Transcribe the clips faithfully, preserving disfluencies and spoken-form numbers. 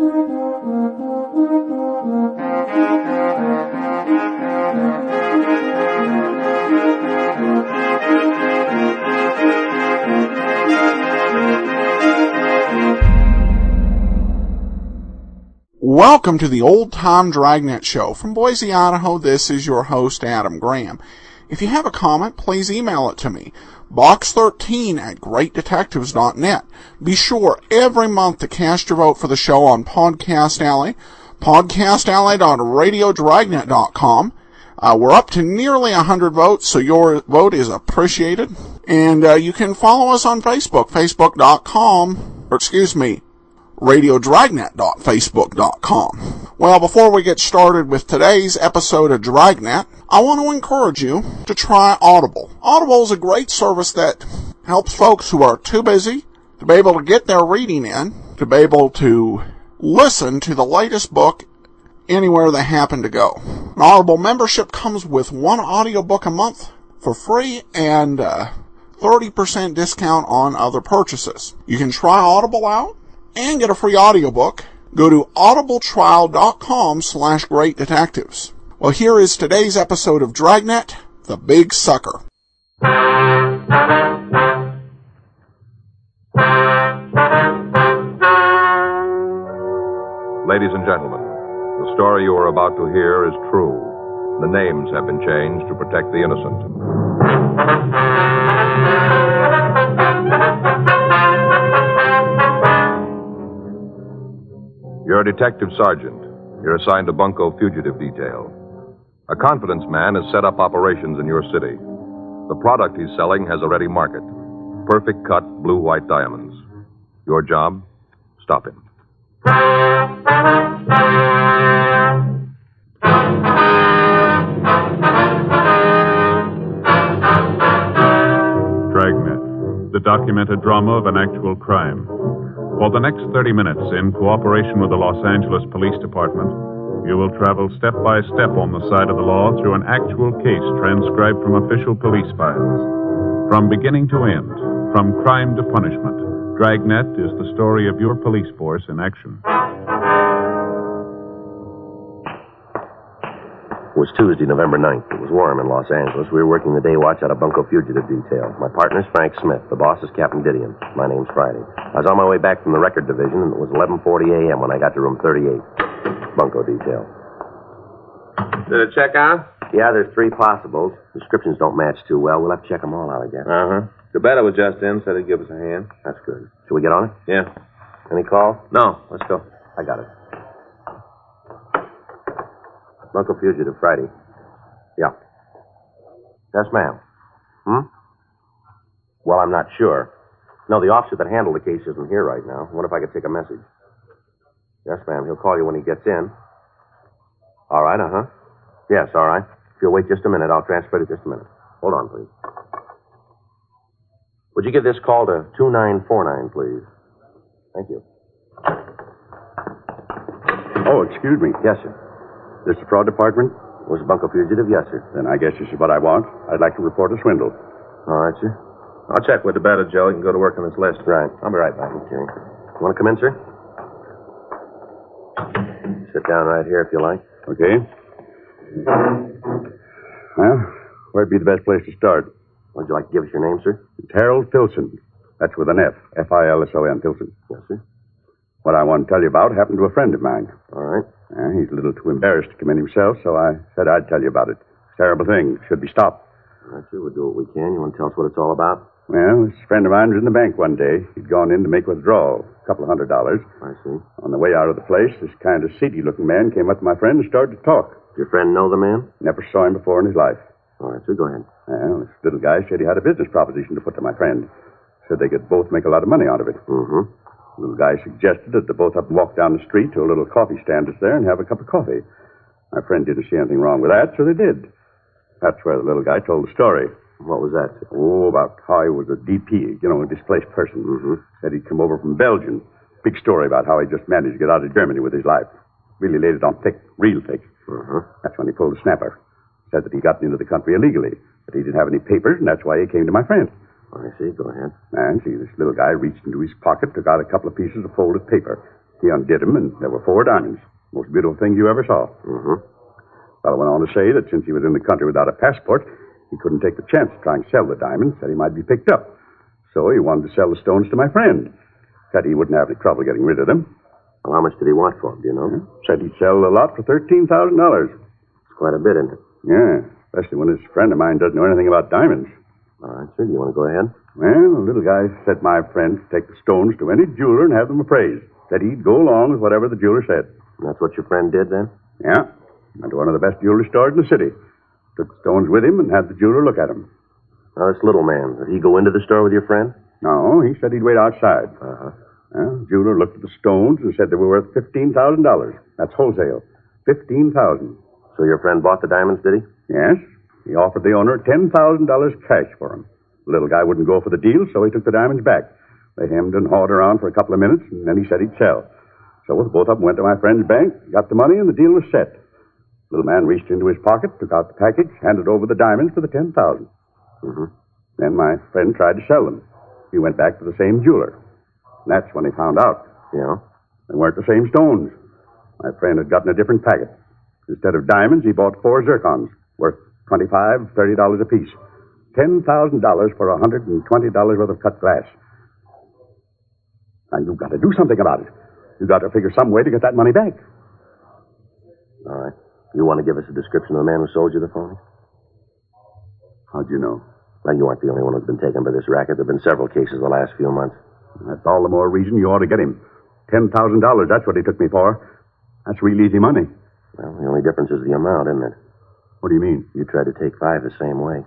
Welcome to the Old Time Dragnet Show. From Boise, Idaho, this is your host, Adam Graham. If you have a comment, please email it to me, box thirteen at great detectives dot net. Be sure every month to cast your vote for the show on Podcast Alley, podcast alley dot radio dragnet dot com. Uh, we're up to nearly one hundred votes, so your vote is appreciated. And uh, you can follow us on Facebook, facebook dot com, or excuse me, radio dragnet dot facebook dot com. Well, before we get started with today's episode of Dragnet, I want to encourage you to try Audible. Audible is a great service that helps folks who are too busy to be able to get their reading in, to be able to listen to the latest book anywhere they happen to go. An Audible membership comes with one audiobook a month for free and uh, thirty percent discount on other purchases. You can try Audible out and get a free audiobook. Go to audibletrial dot com slash great detectives. Well, here is today's episode of Dragnet, The Big Sucker. Ladies and gentlemen, the story you are about to hear is true. The names have been changed to protect the innocent. You're a detective sergeant. You're assigned to Bunko Fugitive Detail. A confidence man has set up operations in your city. The product he's selling has a ready market. Perfect cut blue-white diamonds. Your job? Stop him. Dragnet, the documented drama of an actual crime. For the next thirty minutes, in cooperation with the Los Angeles Police Department, you will travel step by step on the side of the law through an actual case transcribed from official police files. From beginning to end, from crime to punishment, Dragnet is the story of your police force in action. It was Tuesday, November ninth. It was warm in Los Angeles. We were working the day watch out of Bunko Fugitive Detail. My partner's Frank Smith. The boss is Captain Didion. My name's Friday. I was on my way back from the record division, and it was eleven forty a.m. when I got to room thirty-eight. Bunko Detail. Did it check out? Yeah, there's three possibles. Descriptions don't match too well. We'll have to check them all out, I guess. Uh-huh. DeBetta was just in, said he'd give us a hand. That's good. Should we get on it? Yeah. Any call? No, let's go. I got it. Bunko Fugitive, Friday. Yeah. Yes, ma'am. Hmm? Well, I'm not sure. No, the officer that handled the case isn't here right now. What if I could take a message? Yes, ma'am. He'll call you when he gets in. All right, uh-huh. Yes, all right. If you'll wait just a minute, I'll transfer it just a minute. Hold on, please. Would you give this call to two nine four nine, please? Thank you. Oh, excuse me. Yes, sir. This the fraud department? Was Bunko Fugitive? Yes, sir. Then I guess this is what I want. I'd like to report a swindle. All right, sir. I'll check with DeBetta, Joe. You can go to work on this list. Right. I'll be right back. Okay. You want to come in, sir? Sit down right here if you like. Okay. Well, where'd be the best place to start? Would you like to give us your name, sir? It's Harold Filson. That's with an F. F I L S O N, Filson. Yes, sir. What I want to tell you about happened to a friend of mine. All right. Uh, he's a little too embarrassed to come in himself, so I said I'd tell you about it. It's a terrible thing. Should be stopped. All right, sir. We'll do what we can. You want to tell us what it's all about? Well, this friend of mine was in the bank one day. He'd gone in to make withdrawal, a couple of hundred dollars. I see. On the way out of the place, this kind of seedy-looking man came up to my friend and started to talk. Did your friend know the man? Never saw him before in his life. All right, sir. Go ahead. Well, this little guy said he had a business proposition to put to my friend. Said they could both make a lot of money out of it. Mm-hmm. The little guy suggested that they both have to walk down the street to a little coffee stand that's there and have a cup of coffee. My friend didn't see anything wrong with that, so they did. That's where the little guy told the story. What was that, sir? Oh, about how he was a D P, you know, a displaced person. Mm-hmm. Said he'd come over from Belgium. Big story about how he just managed to get out of Germany with his life. Really laid it on thick, real thick. Mm-hmm. That's when he pulled the snapper. Said that he got into the country illegally, but he didn't have any papers, and that's why he came to my friend. I see. Go ahead. And see, this little guy reached into his pocket, took out a couple of pieces of folded paper. He undid 'em, and there were four diamonds. Most beautiful things you ever saw. Mm-hmm. Fellow went on to say that since he was in the country without a passport, he couldn't take the chance of trying to sell the diamonds, that he might be picked up. So he wanted to sell the stones to my friend. Said he wouldn't have any trouble getting rid of them. Well, how much did he want for them, do you know? Yeah. Said he'd sell a lot for thirteen thousand dollars. It's quite a bit, isn't it? Yeah, especially when this friend of mine doesn't know anything about diamonds. All right, sir. Do you want to go ahead? Well, the little guy said my friend could take the stones to any jeweler and have them appraised. Said he'd go along with whatever the jeweler said. And that's what your friend did, then? Yeah. Went to one of the best jewelry stores in the city. Took the stones with him and had the jeweler look at them. Now, this little man, did he go into the store with your friend? No, he said he'd wait outside. Uh-huh. Well, the jeweler looked at the stones and said they were worth fifteen thousand dollars. That's wholesale. fifteen thousand dollars. So your friend bought the diamonds, did he? Yes. He offered the owner ten thousand dollars cash for them. The little guy wouldn't go for the deal, so he took the diamonds back. They hemmed and hawed around for a couple of minutes, and then he said he'd sell. So the both of them went to my friend's bank, got the money, and the deal was set. The little man reached into his pocket, took out the package, handed over the diamonds for the ten thousand dollars. Mm-hmm. Then my friend tried to sell them. He went back to the same jeweler. And that's when he found out. Yeah? They weren't the same stones. My friend had gotten a different packet. Instead of diamonds, he bought four zircons, worth twenty-five dollars, thirty dollars apiece. ten thousand dollars for one hundred twenty dollars worth of cut glass. Now, you've got to do something about it. You've got to figure some way to get that money back. All right. You want to give us a description of the man who sold you the phony? How'd you know? Well, you aren't the only one who's been taken by this racket. There have been several cases the last few months. That's all the more reason you ought to get him. ten thousand dollars, that's what he took me for. That's real easy money. Well, the only difference is the amount, isn't it? What do you mean? You tried to take five the same way.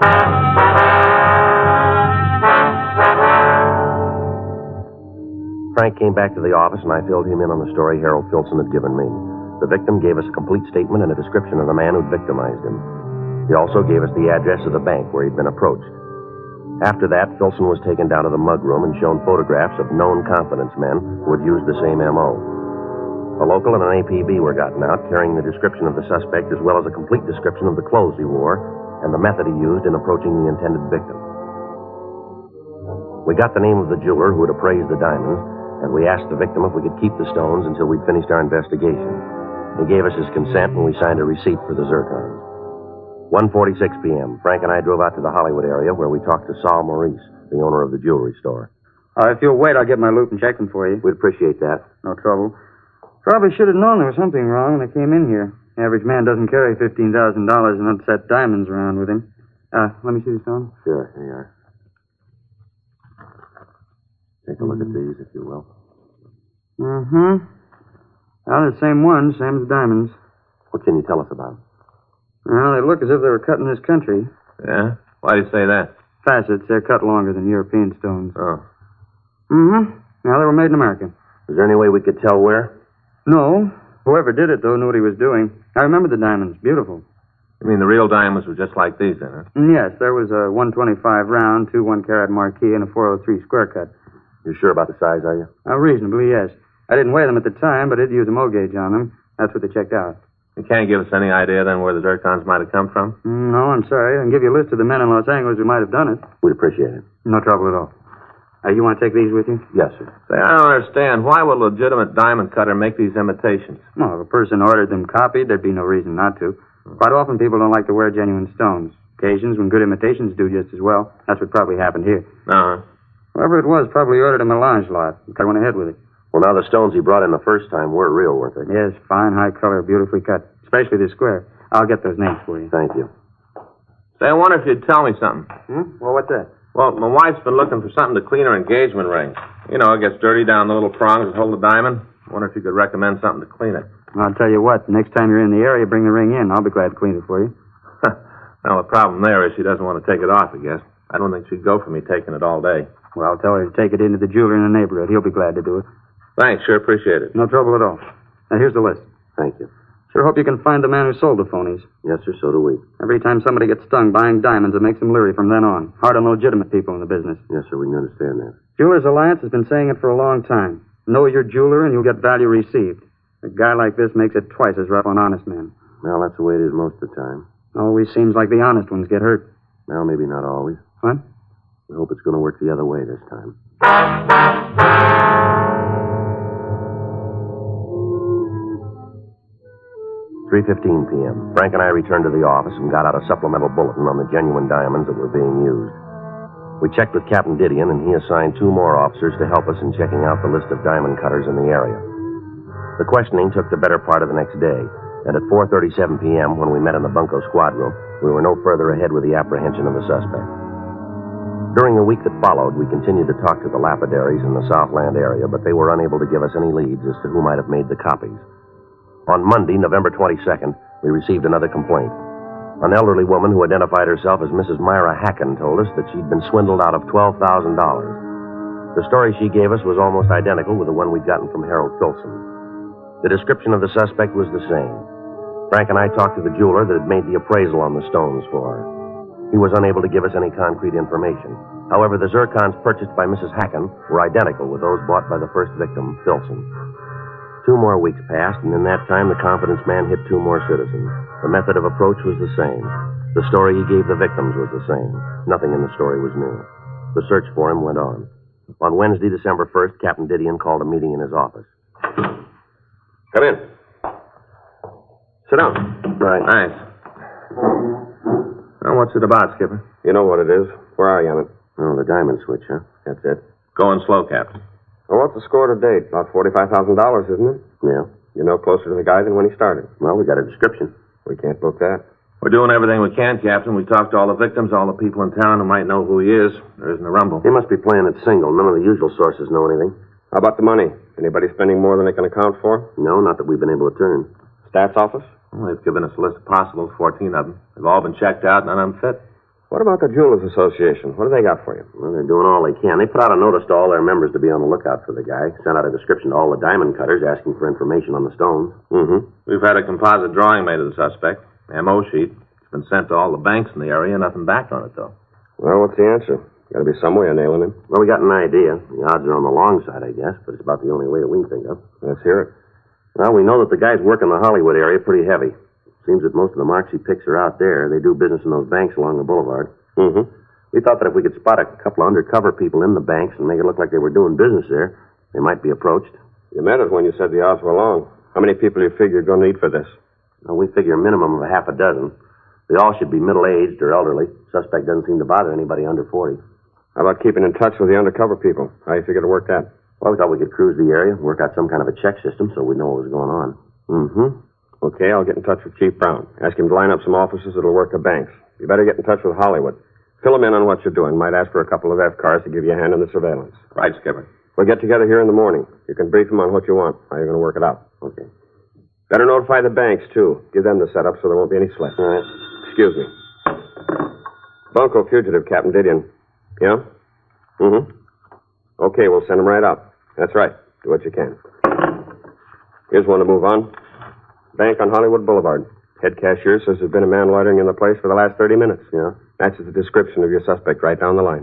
Frank came back to the office, and I filled him in on the story Harold Filson had given me. The victim gave us a complete statement and a description of the man who'd victimized him. He also gave us the address of the bank where he'd been approached. After that, Filson was taken down to the mug room and shown photographs of known confidence men who had used the same M O. A local and an A P B were gotten out, carrying the description of the suspect as well as a complete description of the clothes he wore and the method he used in approaching the intended victim. We got the name of the jeweler who had appraised the diamonds, and we asked the victim if we could keep the stones until we'd finished our investigation. He gave us his consent, and we signed a receipt for the zircons. one forty-six p.m., Frank and I drove out to the Hollywood area where we talked to Saul Maurice, the owner of the jewelry store. Uh, if you'll wait, I'll get my loop and check them for you. We'd appreciate that. No trouble. Probably should have known there was something wrong when I came in here. Average man doesn't carry fifteen thousand dollars in unset diamonds around with him. Uh, let me see the stone. Sure, here you are. Take a look at these, if you will. Mm-hmm. Well, the same ones, same as the diamonds. What can you tell us about them? Well, they look as if they were cut in this country. Yeah? Why do you say that? Facets, they're cut longer than European stones. Oh. Mm-hmm. Now, they were made in America. Is there any way we could tell where? No. Whoever did it, though, knew what he was doing. I remember the diamonds. Beautiful. You mean the real diamonds were just like these, then, huh? Mm, yes, there was a one twenty-five round, two one-carat marquee, and a four oh three square cut. You sure about the size, are you? Uh, reasonably, yes. I didn't weigh them at the time, but I did use a mo gauge on them. That's what they checked out. You can't give us any idea, then, where the zircons might have come from? Mm, no, I'm sorry. I can give you a list of the men in Los Angeles who might have done it. We'd appreciate it. No trouble at all. Uh, you want to take these with you? Yes, sir. Say, I don't understand. Why would a legitimate diamond cutter make these imitations? Well, if a person ordered them copied, there'd be no reason not to. Quite often, people don't like to wear genuine stones. Occasions when good imitations do just as well. That's what probably happened here. Uh-huh. Whoever it was probably ordered a melange lot. I went ahead with it. Well, now the stones he brought in the first time were real, weren't they? Yes, fine, high color, beautifully cut. Especially this square. I'll get those names for you. Thank you. Say, I wonder if you'd tell me something. Hmm? Well, what's that? Well, my wife's been looking for something to clean her engagement ring. You know, it gets dirty down the little prongs that hold the diamond. I wonder if you could recommend something to clean it. I'll tell you what, next time you're in the area, bring the ring in. I'll be glad to clean it for you. Well, the problem there is she doesn't want to take it off, I guess. I don't think she'd go for me taking it all day. Well, I'll tell her to take it into the jeweler in the neighborhood. He'll be glad to do it. Thanks, sure appreciate it. No trouble at all. Now, here's the list. Thank you. Sure hope you can find the man who sold the phonies. Yes, sir, so do we. Every time somebody gets stung buying diamonds, it makes them leery from then on. Hard on legitimate people in the business. Yes, sir, we can understand that. Jewelers Alliance has been saying it for a long time. Know your jeweler and you'll get value received. A guy like this makes it twice as rough on honest men. Well, that's the way it is most of the time. Always seems like the honest ones get hurt. Well, maybe not always. What? We hope it's going to work the other way this time. three fifteen p.m. Frank and I returned to the office and got out a supplemental bulletin on the genuine diamonds that were being used. We checked with Captain Didion, and he assigned two more officers to help us in checking out the list of diamond cutters in the area. The questioning took the better part of the next day, and at four thirty-seven p.m., when we met in the bunco squad room, we were no further ahead with the apprehension of the suspect. During the week that followed, we continued to talk to the lapidaries in the Southland area, but they were unable to give us any leads as to who might have made the copies. On Monday, November twenty-second, we received another complaint. An elderly woman who identified herself as Missus Myra Hacken told us that she'd been swindled out of twelve thousand dollars. The story she gave us was almost identical with the one we'd gotten from Harold Filson. The description of the suspect was the same. Frank and I talked to the jeweler that had made the appraisal on the stones for her. He was unable to give us any concrete information. However, the zircons purchased by Missus Hacken were identical with those bought by the first victim, Filson. Two more weeks passed, and in that time, the confidence man hit two more citizens. The method of approach was the same. The story he gave the victims was the same. Nothing in the story was new. The search for him went on. On Wednesday, December first, Captain Didion called a meeting in his office. Come in. Sit down. Right. Thanks. Well, what's it about, Skipper? You know what it is. Where are you on it? Oh, the diamond switch, huh? That's it. Going slow, Captain. Well, what's the score to date? About forty-five thousand dollars, isn't it? Yeah. You're no closer to the guy than when he started. Well, we got a description. We can't book that. We're doing everything we can, Captain. We talked to all the victims, all the people in town who might know who he is. There isn't a rumble. He must be playing it single. None of the usual sources know anything. How about the money? Anybody spending more than they can account for? No, not that we've been able to turn. Stats office? Well, they've given us a list of possibles, fourteen of them. They've all been checked out, none of them fit. What about the Jewelers Association? What do they got for you? Well, they're doing all they can. They put out a notice to all their members to be on the lookout for the guy. Sent out a description to all the diamond cutters asking for information on the stones. Mm-hmm. We've had a composite drawing made of the suspect. M O sheet. It's been sent to all the banks in the area. Nothing back on it, though. Well, what's the answer? Got to be some way of nailing him. Well, we got an idea. The odds are on the long side, I guess, but it's about the only way that we can think of. Let's hear it. Well, we know that the guys work in the Hollywood area pretty heavy. Seems that most of the marks he picks are out there. They do business in those banks along the boulevard. Mm-hmm. We thought that if we could spot a couple of undercover people in the banks and make it look like they were doing business there, they might be approached. You meant it when you said the odds were long. How many people do you figure you're going to need for this? Well, we figure a minimum of a half a dozen. They all should be middle-aged or elderly. Suspect doesn't seem to bother anybody under forty. How about keeping in touch with the undercover people? How do you figure to work that? Well, we thought we could cruise the area, work out some kind of a check system so we'd know what was going on. Mm-hmm. Okay, I'll get in touch with Chief Brown. Ask him to line up some officers that'll work the banks. You better get in touch with Hollywood. Fill him in on what you're doing. Might ask for a couple of F-cars to give you a hand in the surveillance. Right, Skipper. We'll get together here in the morning. You can brief him on what you want, how you're going to work it out. Okay. Better notify the banks, too. Give them the setup so there won't be any slip. All right. Excuse me. Bunco fugitive, Captain Didion. Yeah? Mm-hmm. Okay, we'll send him right up. That's right. Do what you can. Here's one to move on. Bank on Hollywood Boulevard. Head cashier says there's been a man loitering in the place for the last thirty minutes. Yeah? Matches the description of your suspect right down the line.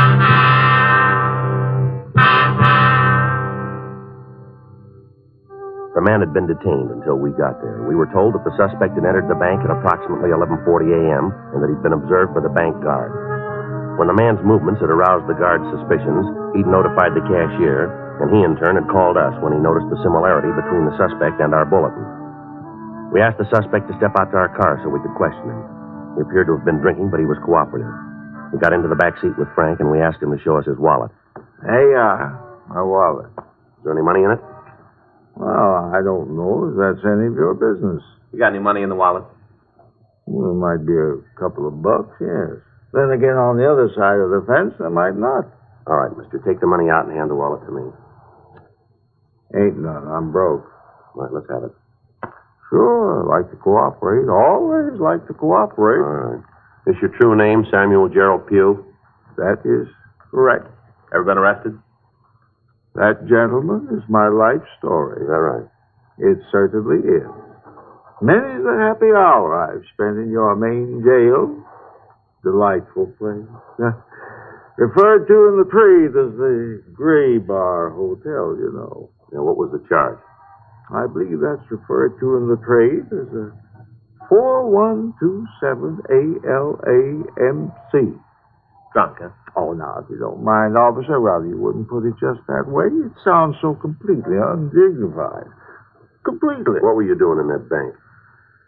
The man had been detained until we got there. We were told that the suspect had entered the bank at approximately eleven forty a.m. and that he'd been observed by the bank guard. When the man's movements had aroused the guard's suspicions, he'd notified the cashier, and he in turn had called us when he noticed the similarity between the suspect and our bulletin. We asked the suspect to step out to our car so we could question him. He appeared to have been drinking, but he was cooperative. We got into the back seat with Frank, and we asked him to show us his wallet. Hey, uh, my wallet. Is there any money in it? Well, I don't know if that's any of your business. You got any money in the wallet? Well, it might be a couple of bucks, yes. Then again, on the other side of the fence, there might not. All right, mister, take the money out and hand the wallet to me. Ain't none. I'm broke. All right, let's have it. Sure, I like to cooperate. Always like to cooperate. All right. Is your true name Samuel Gerald Pugh? That is correct. Ever been arrested? That, gentleman, is my life story. Is that right? It certainly is. Many's the happy hour I've spent in your main jail. Delightful place. Referred to in the trade as the Gray Bar Hotel, you know. Now, what was the charge? I believe that's referred to in the trade as a four one two seven A L A M C. Drunk, huh? Oh, now, if you don't mind, officer, well, you wouldn't put it just that way. It sounds so completely undignified. Completely. What were you doing in that bank?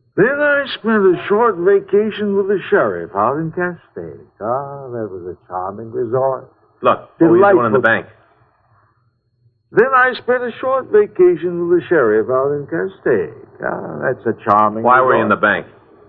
Then I spent a short vacation with the sheriff out in Castaic. Ah, that was a charming resort. Look, what were you doing in the bank? Then I spent a short vacation with the sheriff out in Castaic. Ah, that's a charming Why resort. were you in the bank?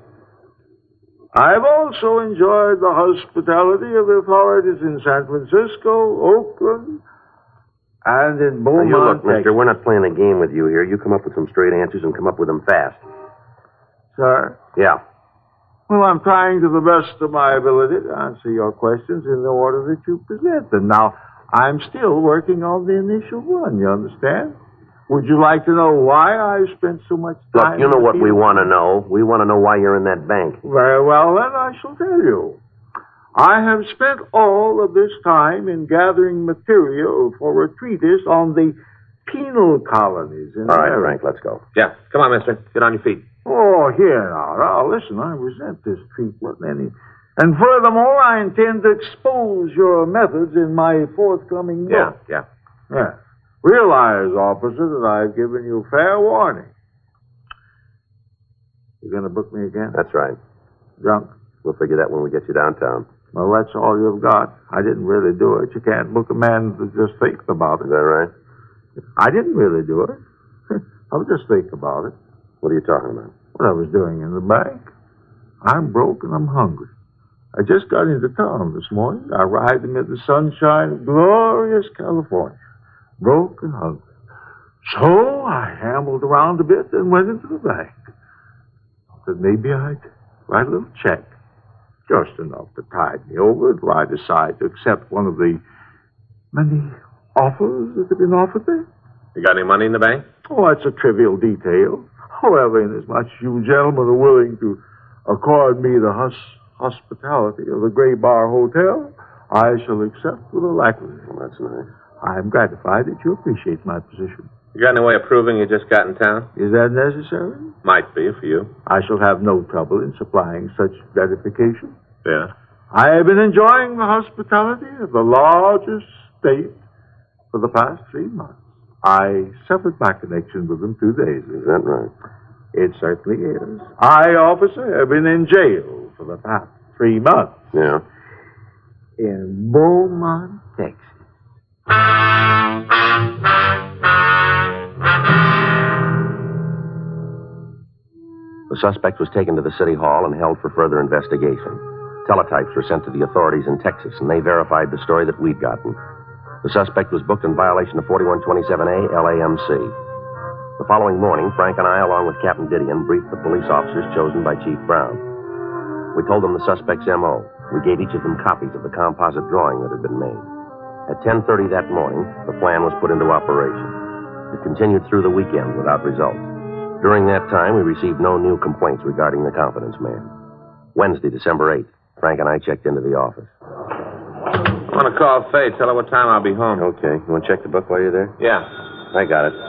I've also enjoyed the hospitality of the authorities in San Francisco, Oakland, and in Beaumont, Now, you look, mister, Texas. we're not playing a game with you here. You come up with some straight answers and come up with them fast. Sir? Yeah. Well, I'm trying to the best of my ability to answer your questions in the order that you present them. Now, I'm still working on the initial one, you understand? Would you like to know why I spent so much Look, time... you know in what the we field? want to know. We want to know why you're in that bank. Very well, then I shall tell you. I have spent all of this time in gathering material for a treatise on the penal colonies in All right, America. Frank, let's go. Yeah, come on, mister. Get on your feet. Oh, here now. Now, listen, I resent this treatment. Any... And furthermore, I intend to expose your methods in my forthcoming Yeah, book. yeah. Yeah. Realize, officer, that I've given you fair warning. You going to book me again? That's right. Drunk? We'll figure that when we get you downtown. Well, that's all you've got. I didn't really do it. You can't book a man that just thinks about it. Is that right? I didn't really do it. I was just thinking about it. What are you talking about? What I was doing in the bank. I'm broke and I'm hungry. I just got into town this morning. I arrived amid the sunshine of glorious California. Broke and hungry. So I ambled around a bit and went into the bank. That maybe I'd write a little check. Just enough to tide me over till I decide to accept one of the many offers that have been offered me. You got any money in the bank? Oh, that's a trivial detail. However, inasmuch as you gentlemen are willing to accord me the hus- hospitality of the Gray Bar Hotel, I shall accept with alacrity. Well, that's nice. I'm gratified that you appreciate my position. You got any way of proving you just got in town? Is that necessary? Might be for you. I shall have no trouble in supplying such gratification. Yeah. I have been enjoying the hospitality of the largest state for the past three months. I severed my connection with them two days ago. Is that right? It certainly is. I, officer, have been in jail for the past three months Yeah. in Beaumont, Texas. The suspect was taken to the city hall and held for further investigation. Teletypes were sent to the authorities in Texas, and they verified the story that we'd gotten. The suspect was booked in violation of forty-one twenty-seven A L A M C. The following morning, Frank and I, along with Captain Didion, briefed the police officers chosen by Chief Brown. We told them the suspect's M O. We gave each of them copies of the composite drawing that had been made. At ten thirty that morning, the plan was put into operation. It continued through the weekend without results. During that time, we received no new complaints regarding the confidence man. Wednesday, December eighth, Frank and I checked into the office. I want to call Faye. Tell her what time I'll be home. Okay. You want to check the book while you're there? Yeah. I got it.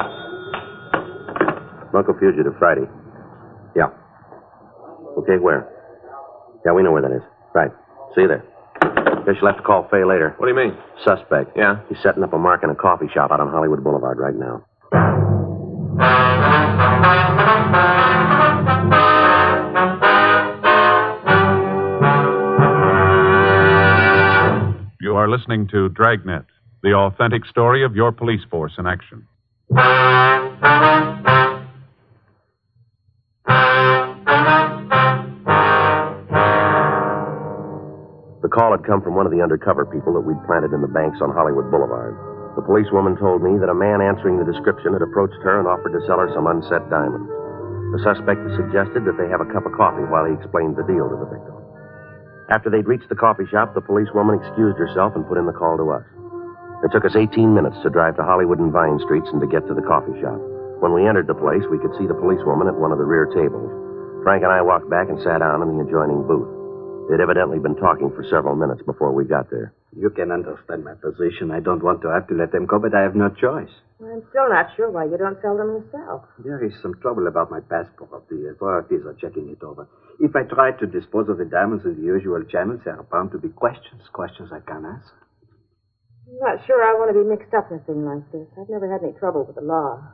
Bunko Fugitive, Friday. Yeah. Okay, where? Yeah, we know where that is. Right. See you there. Guess you'll have to call Faye later. What do you mean? Suspect. Yeah? He's setting up a mark in a coffee shop out on Hollywood Boulevard right now. You are listening to Dragnet, the authentic story of your police force in action. The call had come from one of the undercover people that we'd planted in the banks on Hollywood Boulevard. The policewoman told me that a man answering the description had approached her and offered to sell her some unset diamonds. The suspect suggested that they have a cup of coffee while he explained the deal to the victim. After they'd reached the coffee shop, the policewoman excused herself and put in the call to us. It took us eighteen minutes to drive to Hollywood and Vine Streets and to get to the coffee shop. When we entered the place, we could see the policewoman at one of the rear tables. Frank and I walked back and sat down in the adjoining booth. They'd evidently been talking for several minutes before we got there. You can understand my position. I don't want to have to let them go, but I have no choice. I'm still not sure why you don't sell them yourself. There is some trouble about my passport. The authorities are checking it over. If I try to dispose of the diamonds in the usual channels, there are bound to be questions. Questions I can't answer. I'm not sure I want to be mixed up in a thing like this. I've never had any trouble with the law.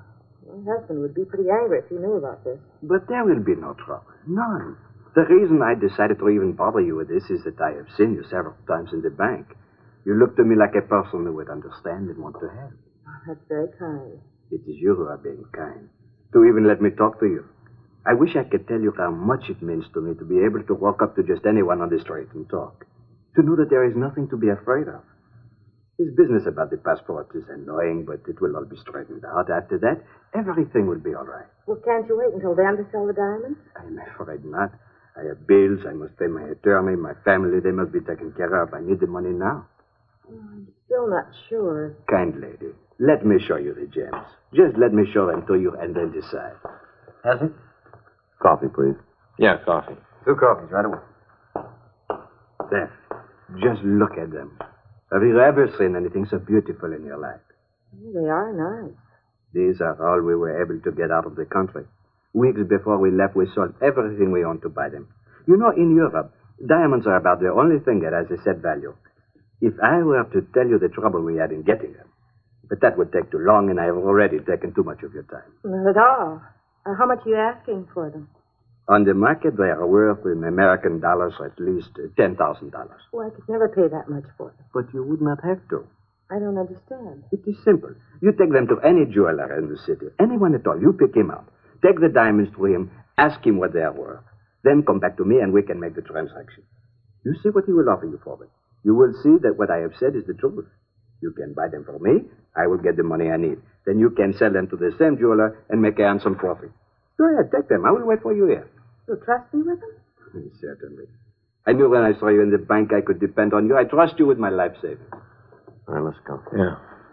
My husband would be pretty angry if he knew about this. But there will be no trouble. None. The reason I decided to even bother you with this is that I have seen you several times in the bank. You look to me like a person who would understand and want to help. Oh, that's very kind. It is you who are being kind. To even let me talk to you. I wish I could tell you how much it means to me to be able to walk up to just anyone on the street and talk. To know that there is nothing to be afraid of. This business about the passport is annoying, but it will all be straightened out. After that, everything will be all right. Well, can't you wait until then to sell the diamonds? I'm afraid not. I have bills. I must pay my attorney, my family. They must be taken care of. I need the money now. I'm still not sure. Kind lady, let me show you the gems. Just let me show them to you and then decide. Has it? Coffee, please. Yeah, coffee. Two coffees, right away. There. Just look at them. Have you ever seen anything so beautiful in your life? They are nice. These are all we were able to get out of the country. Weeks before we left, we sold everything we owned to buy them. You know, in Europe, diamonds are about the only thing that has a set value. If I were to tell you the trouble we had in getting them, but that would take too long, and I have already taken too much of your time. Not at all. Uh, how much are you asking for them? On the market, they are worth in American dollars at least uh, ten thousand dollars. Well, I could never pay that much for them. But you would not have to. I don't understand. It is simple. You take them to any jeweler in the city, anyone at all. You pick him out. Take the diamonds to him, ask him what they are worth. Then come back to me and we can make the transaction. You see what he will offer you for them. You will see that what I have said is the truth. You can buy them for me. I will get the money I need. Then you can sell them to the same jeweler and make a handsome profit. Go ahead, take them. I will wait for you here. You trust me with them? Certainly. I knew when I saw you in the bank I could depend on you. I trust you with my life savings. All right, let's go. Yeah.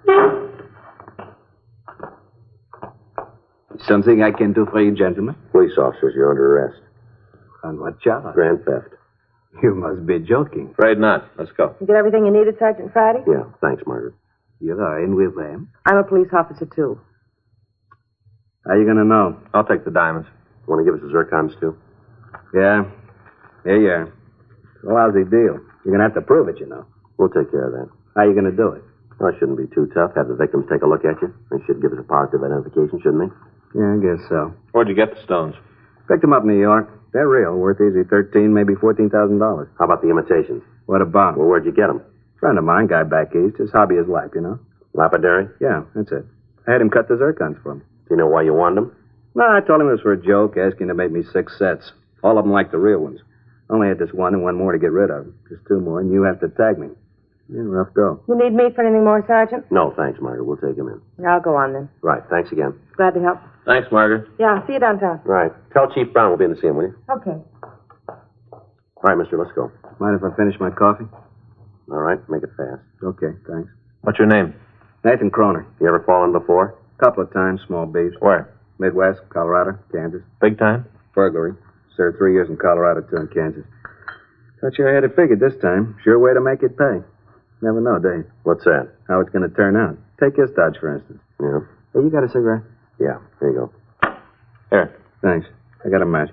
Something I can do for you, gentlemen? Police officers, you're under arrest. On what charge? Grand theft. You must be joking. Afraid not. Let's go. You get everything you needed, Sergeant Friday? Yeah, thanks, Margaret. You are in with them? I'm a police officer, too. How you going to know? I'll take the diamonds. Want to give us the zircons, too? Yeah. Here you are. It's a lousy deal. You're going to have to prove it, you know. We'll take care of that. How you going to do it? Well, it shouldn't be too tough. Have the victims take a look at you. They should give us a positive identification, shouldn't they? Yeah, I guess so. Where'd you get the stones? Picked them up in New York. They're real. Worth easy thirteen, maybe fourteen thousand dollars. How about the imitations? What about? Well, where'd you get them? Friend of mine, guy back east. His hobby is life, you know. Lapidary? Yeah, that's it. I had him cut the zircons for him. Do you know why you wanted them? No, I told him it was for a joke, asking to make me six sets. All of them like the real ones. Only had this one and one more to get rid of. Just two more, and you have to tag me. Yeah, rough go. You need me for anything more, Sergeant? No, thanks, Margaret. We'll take him in. I'll go on then. Right, thanks again. Glad to help. Thanks, Margaret. Yeah, see you downtown. Right. Tell Chief Brown we'll be in to see him, will you? Okay. All right, mister, let's go. Mind if I finish my coffee? All right, make it fast. Okay, thanks. What's your name? Nathan Croner. You ever fallen before? Couple of times, small beefs. Where? Midwest, Colorado, Kansas. Big time? Burglary. Served three years in Colorado, two in Kansas. Thought you had it figured this time. Sure way to make it pay. Never know, do you? What's that? How it's going to turn out. Take this Dodge, for instance. Yeah. Hey, you got a cigarette? Yeah, here you go. Here. Thanks. I got a match.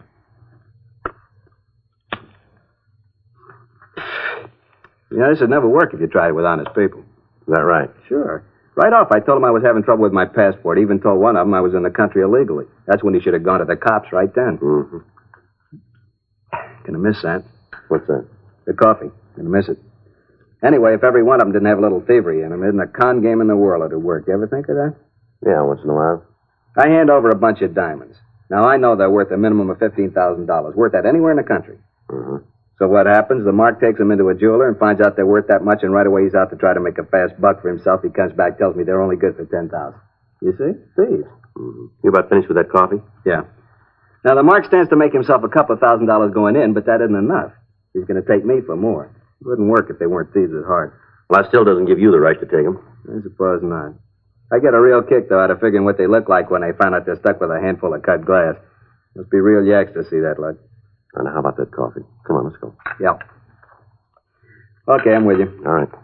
You know, this would never work if you tried it with honest people. Is that right? Sure. Right off, I told him I was having trouble with my passport. Even told one of them I was in the country illegally. That's when he should have gone to the cops right then. Mm-hmm. Gonna miss that. What's that? The coffee. Gonna miss it. Anyway, if every one of them didn't have a little thievery in them, isn't a con game in the world it'd work. You ever think of that? Yeah, once in a while. I hand over a bunch of diamonds. Now, I know they're worth a minimum of fifteen thousand dollars. Worth that anywhere in the country. Mm-hmm. So what happens? The mark takes them into a jeweler and finds out they're worth that much, and right away he's out to try to make a fast buck for himself. He comes back, tells me they're only good for ten thousand dollars. You see? Thieves. Mm-hmm. You about finished with that coffee? Yeah. Now, the mark stands to make himself a couple of thousand dollars going in, but that isn't enough. He's going to take me for more. It wouldn't work if they weren't thieves at heart. Well, that still doesn't give you the right to take them. I suppose not. I get a real kick, though, out of figuring what they look like when they find out they're stuck with a handful of cut glass. Must be real yaks to see that luck. And how about that coffee? Come on, let's go. Yeah. Okay, I'm with you. All right.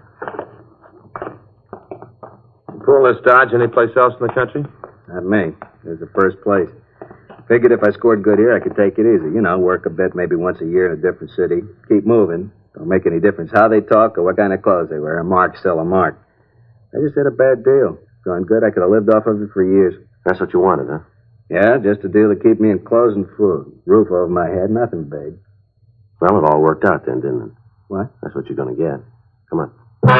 Pull this Dodge anyplace else in the country? Not me. There's the first place. Figured if I scored good here, I could take it easy. You know, work a bit, maybe once a year in a different city. Keep moving. Don't make any difference how they talk or what kind of clothes they wear. A mark's still a mark. I just had a bad deal. Going good, I could have lived off of it for years. That's what you wanted, huh? Yeah, just a deal to keep me in clothes and food. Roof over my head, nothing big. Well, it all worked out then, didn't it? What? That's what you're going to get. Come on.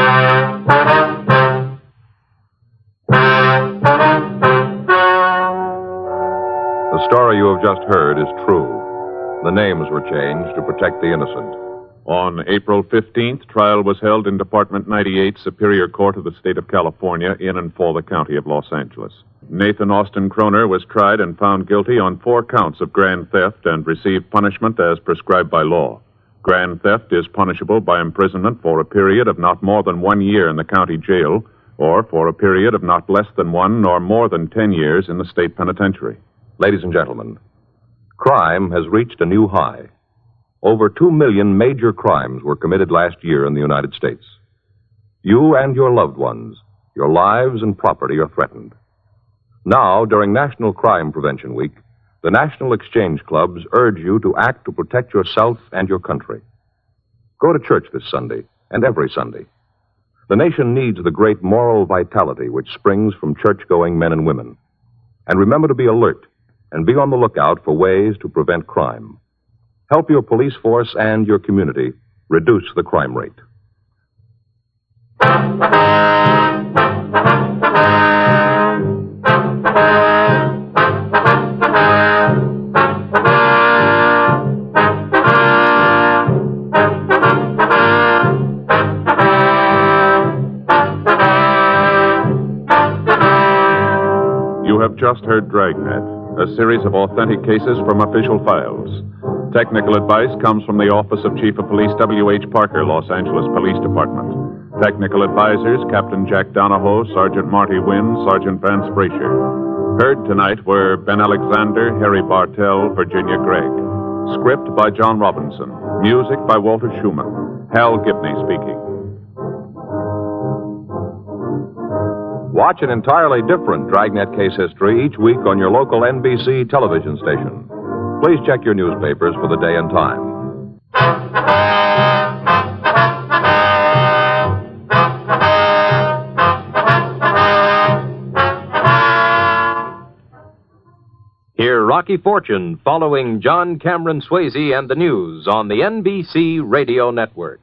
The story you have just heard is true. The names were changed to protect the innocent. On April fifteenth, trial was held in Department ninety-eight, Superior Court of the State of California, in and for the County of Los Angeles. Nathan Austin Kroner was tried and found guilty on four counts of grand theft and received punishment as prescribed by law. Grand theft is punishable by imprisonment for a period of not more than one year in the county jail, or for a period of not less than one nor more than ten years in the state penitentiary. Ladies and gentlemen, crime has reached a new high. Over two million major crimes were committed last year in the United States. You and your loved ones, your lives and property are threatened. Now, during National Crime Prevention Week, the National Exchange Clubs urge you to act to protect yourself and your country. Go to church this Sunday and every Sunday. The nation needs the great moral vitality which springs from church-going men and women. And remember to be alert and be on the lookout for ways to prevent crime. Help your police force and your community reduce the crime rate. You have just heard Dragnet, a series of authentic cases from official files. Technical advice comes from the Office of Chief of Police W H Parker, Los Angeles Police Department. Technical advisors, Captain Jack Donahoe, Sergeant Marty Wynn, Sergeant Vance Brasher. Heard tonight were Ben Alexander, Harry Bartell, Virginia Gregg. Script by John Robinson. Music by Walter Schumann. Hal Gibney speaking. Watch an entirely different Dragnet case history each week on your local N B C television station. Please check your newspapers for the day and time. Hear Rocky Fortune following John Cameron Swayze and the news on the N B C Radio Network.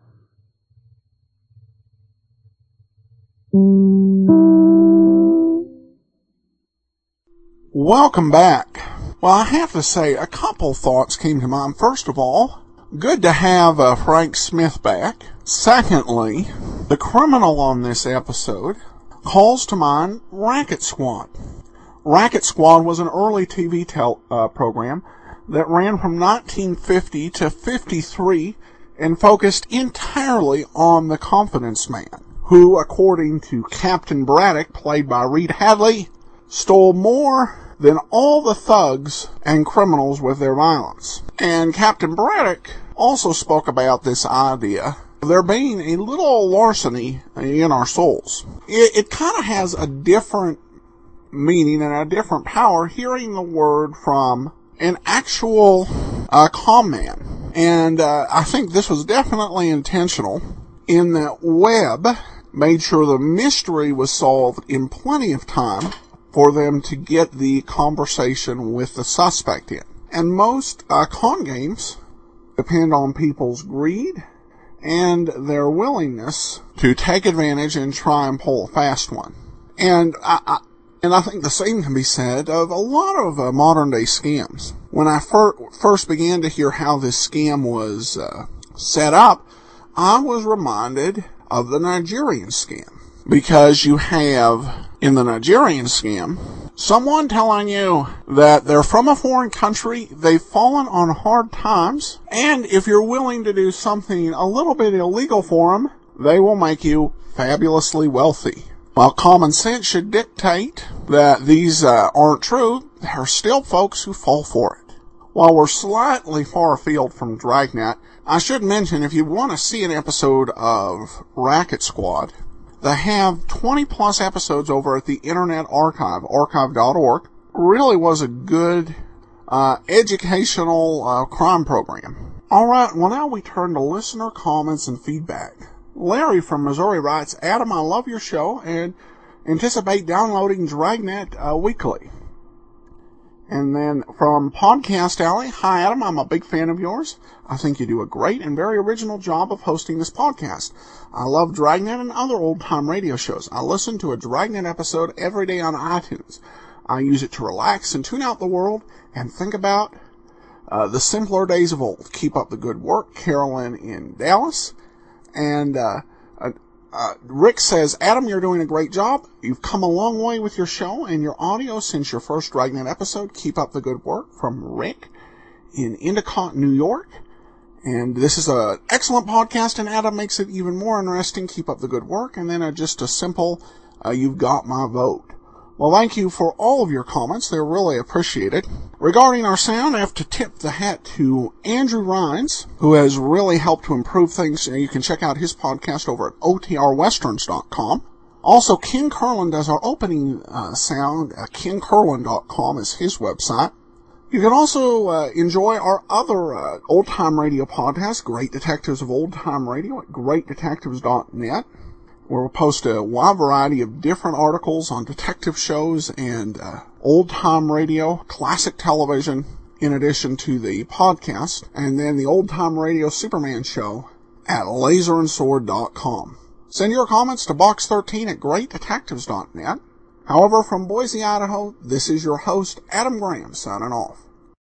Welcome back. Well, I have to say, a couple thoughts came to mind. First of all, good to have uh, Frank Smith back. Secondly, the criminal on this episode calls to mind Racket Squad. Racket Squad was an early T V tel- uh, program that ran from nineteen fifty to fifty-three and focused entirely on the confidence man, who, according to Captain Braddock, played by Reed Hadley, stole more than all the thugs and criminals with their violence. And Captain Braddock also spoke about this idea of there being a little larceny in our souls. It, it kind of has a different meaning and a different power hearing the word from an actual uh, con man. And uh, I think this was definitely intentional in that Webb made sure the mystery was solved in plenty of time for them to get the conversation with the suspect in. And most uh, con games depend on people's greed and their willingness to take advantage and try and pull a fast one. And I, I and I think the same can be said of a lot of uh, modern day scams. When I fir- first began to hear how this scam was uh, set up, I was reminded of the Nigerian scam. Because you have, in the Nigerian scam, someone telling you that they're from a foreign country, they've fallen on hard times, and if you're willing to do something a little bit illegal for them, they will make you fabulously wealthy. While common sense should dictate that these uh, aren't true, there are still folks who fall for it. While we're slightly far afield from Dragnet, I should mention if you want to see an episode of Racket Squad, they have twenty plus episodes over at the Internet Archive, archive dot org. Really was a good uh, educational uh, crime program. Alright, well now we turn to listener comments and feedback. Larry from Missouri writes, Adam, I love your show, and anticipate downloading Dragnet uh, weekly. And then from Podcast Alley, hi Adam, I'm a big fan of yours. I think you do a great and very original job of hosting this podcast. I love Dragnet and other old-time radio shows. I listen to a Dragnet episode every day on iTunes. I use it to relax and tune out the world and think about uh, the simpler days of old. Keep up the good work, Carolyn in Dallas. And uh, uh, uh, Rick says, Adam, you're doing a great job. You've come a long way with your show and your audio since your first Dragnet episode. Keep up the good work, from Rick in Endicott, New York. And this is an excellent podcast, and Adam makes it even more interesting. Keep up the good work. And then uh, just a simple, uh, you've got my vote. Well, thank you for all of your comments. They're really appreciated. Regarding our sound, I have to tip the hat to Andrew Rhines, who has really helped to improve things. You can check out his podcast over at O T R westerns dot com. Also, Ken Curlin does our opening uh, sound. Uh, ken curlin dot com is his website. You can also uh, enjoy our other uh, old-time radio podcast, Great Detectives of Old Time Radio, at great detectives dot net, where we'll post a wide variety of different articles on detective shows and uh, old-time radio, classic television, in addition to the podcast, and then the old-time radio Superman show at laser and sword dot com. Send your comments to box thirteen at great detectives dot net. However, from Boise, Idaho, this is your host, Adam Graham, signing off.